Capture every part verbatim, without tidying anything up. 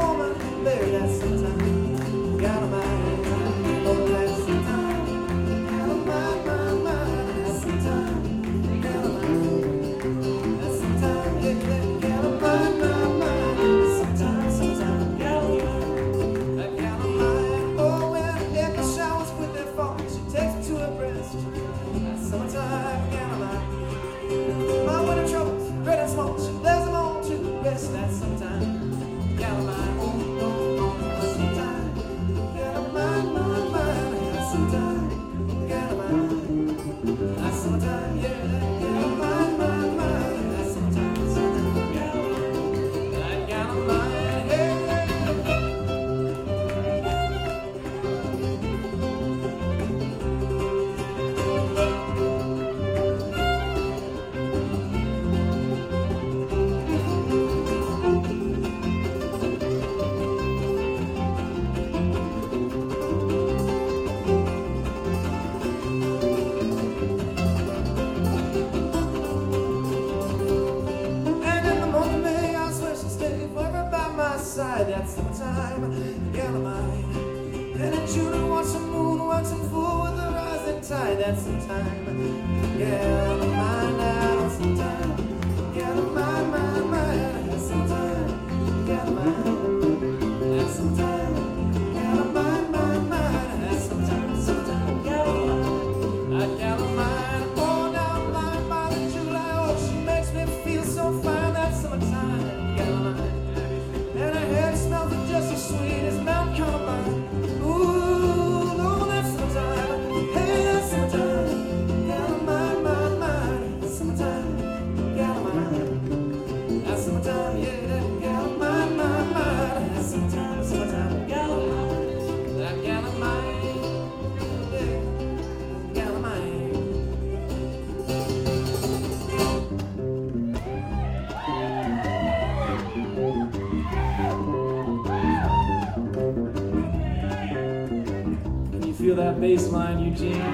woman, baby, that's summertime. Got a mind, oh, that's summertime. Got a mind, mind, mind, that's summertime. Got a mind, that's summertime. Yeah, got a mind, mind, mind, that's summertime, summertime. Got a mind, I got a mind. Oh, when Echo showers with their phone, she takes it to her breast. That's summertime. Got a mind. My winter troubles, great and small, she lays them all to rest. That's summertime. Got a mind, oh, oh, oh, that's summertime. Got a mind, mind, mind, that's summertime. Got a mind, that's summertime, yeah. Got a mind, mind, mind, that's summertime, summertime. Got a mind, I got a mind, hey. That's summertime, got a mind. And in June I watch the moon waxing full with the rising tide. That's summertime, got a mind now. Summertime, got a mind, mind, mind. That's summertime, got a mind. That's summertime, got a mind, mind, mind. That's summertime, summertime, got a mind. I got a mind. Oh, now I'm blind by the July. Oh, she makes me feel so fine. That's summertime, got a mind. And her head smells just as sweet as Mount Columbine. Ooh, no, that's summertime. Hey, that's summertime. Got a mind, mind, mind. That's summertime. Got a mind. That's summertime, yeah. Got a mind, mind, mind. That's summertime, summertime. Got a mind. I got a mind. Yeah, got a mind. Feel that bass line, Eugene.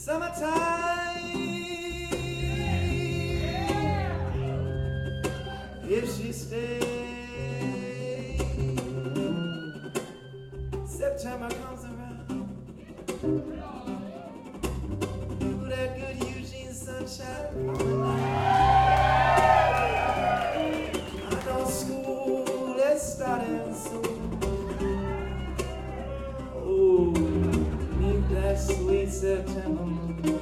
Summertime. If she stays, September comes around. Ooh, that good Eugene sunshine falling down. I know school is starting soon. Oh, beneath that sweet September moon.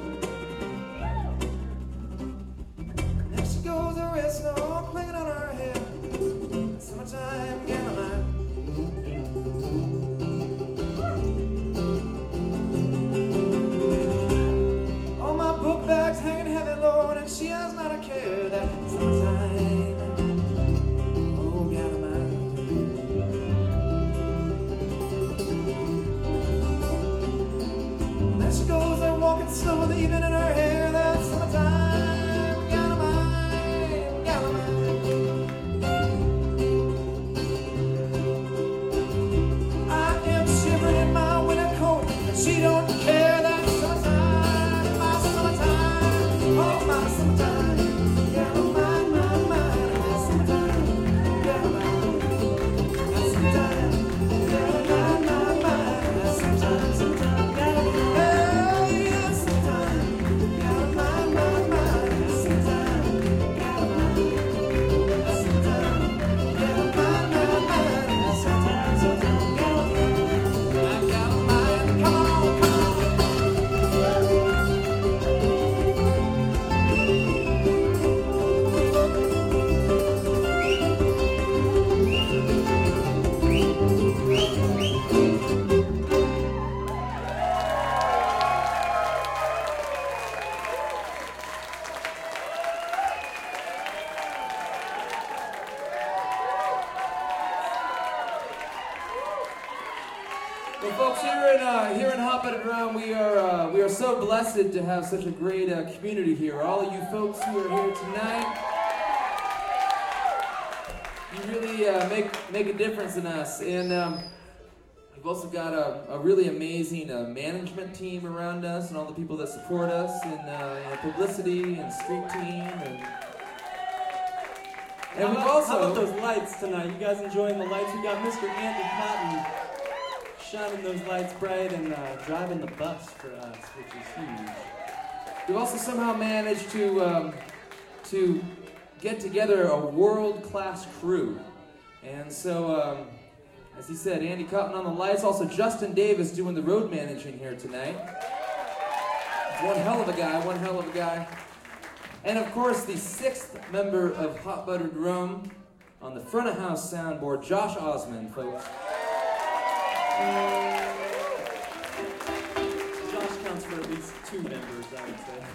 There she goes, a red snow clinging on her hair. Summertime Caroline. All my book bags hanging heavy, Lord, and she has not a care. That summertime, oh Caroline. There she goes, they're walking slow with the evening in her hair. That summertime, Caroline, Caroline. I am shivering in my winter coat, and she don't care. That summertime, my summertime, oh my summertime, Caroline, my, my, that summertime, Caroline, that summertime, Caroline, my, my, that summertime, summertime, Caroline. Well, folks, here in uh, here in Hot-Butted Drum, we are uh, we are so blessed to have such a great uh, community here. All of you folks who are here tonight, you really uh, make make a difference in us. And um, we've also got a, a really amazing uh, management team around us, and all the people that support us in uh, you know, publicity and street team. And, and we've also how about those lights tonight? You guys enjoying the lights? We got Mister Andy Cotton shining those lights bright and uh, driving the bus for us, which is huge. We've also somehow managed to um, to get together a world-class crew. And so, um, as he said, Andy Cotton on the lights, also Justin Davis doing the road managing here tonight. One hell of a guy, one hell of a guy. And of course, the sixth member of Hot-Butted Drum on the front of house soundboard, Josh Osmond, folks. Josh counts for at least two members, I would say.